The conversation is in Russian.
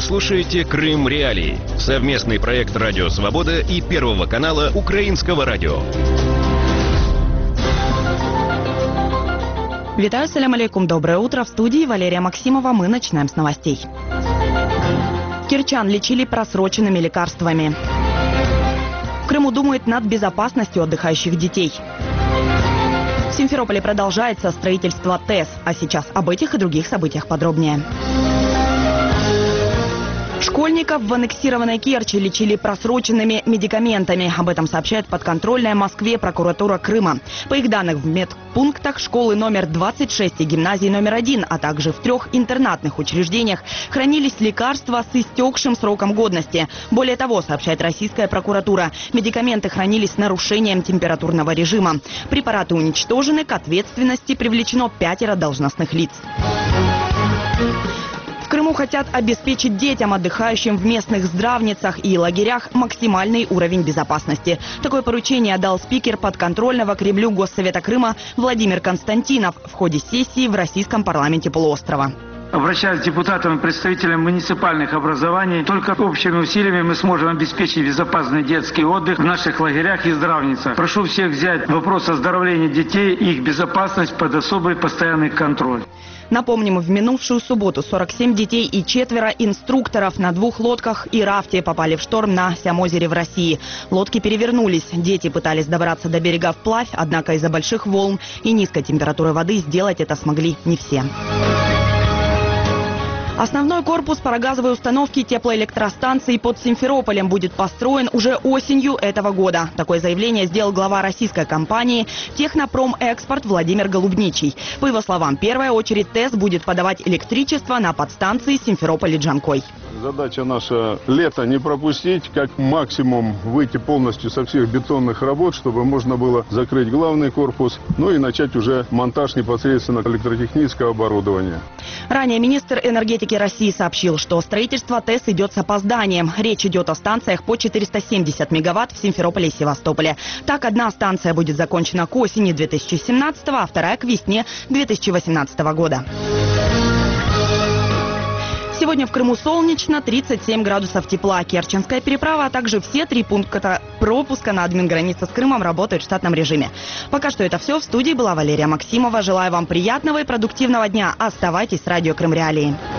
слушаете «Крым Реалии» — совместный проект «Радио Свобода» и Первого канала Украинского радио. Витаю, салям алейкум, доброе утро. В студии Валерия Максимова. Мы начинаем с новостей. Кирчан лечили просроченными лекарствами. В Крыму думают над безопасностью отдыхающих детей. В Симферополе продолжается строительство ТЭС. А сейчас об этих и других событиях подробнее. Школьников в аннексированной Керчи лечили просроченными медикаментами. Об этом сообщает подконтрольная Москве прокуратура Крыма. По их данным, в медпунктах школы номер 26 и гимназии номер 1, а также в 3 интернатных учреждениях хранились лекарства с истекшим сроком годности. Более того, сообщает российская прокуратура, медикаменты хранились с нарушением температурного режима. Препараты уничтожены, к ответственности привлечено 5 должностных лиц. В Крыму хотят обеспечить детям, отдыхающим в местных здравницах и лагерях, максимальный уровень безопасности. Такое поручение дал спикер подконтрольного Кремлю Госсовета Крыма Владимир Константинов в ходе сессии в российском парламенте полуострова. Обращаясь к депутатам и представителям муниципальных образований, только общими усилиями мы сможем обеспечить безопасный детский отдых в наших лагерях и здравницах. Прошу всех взять вопрос оздоровления детей и их безопасность под особый постоянный контроль. Напомним, в минувшую субботу 47 детей и 4 инструкторов на 2 лодках и рафте попали в шторм на Сямозере в России. Лодки перевернулись. Дети пытались добраться до берега вплавь, однако из-за больших волн и низкой температуры воды сделать это смогли не все. Основной корпус парогазовой установки теплоэлектростанции под Симферополем будет построен уже осенью этого года. Такое заявление сделал глава российской компании «Технопромэкспорт» Владимир Голубничий. По его словам, в первую очередь ТЭС будет подавать электричество на подстанции Симферополь и Джанкой. Задача наша — лето не пропустить, как максимум выйти полностью со всех бетонных работ, чтобы можно было закрыть главный корпус, ну и начать уже монтаж непосредственно электротехнического оборудования. Ранее министр энергетики России сообщил, что строительство ТЭС идет с опозданием. Речь идет о станциях по 470 мегаватт в Симферополе и Севастополе. Так, одна станция будет закончена к осени 2017, а вторая к весне 2018 года. Сегодня в Крыму солнечно, 37 градусов тепла. Керченская переправа, а также все 3 пункта пропуска на админгранице с Крымом работают в штатном режиме. Пока что это все. В студии была Валерия Максимова. Желаю вам приятного и продуктивного дня. Оставайтесь с радио Крым Реалии.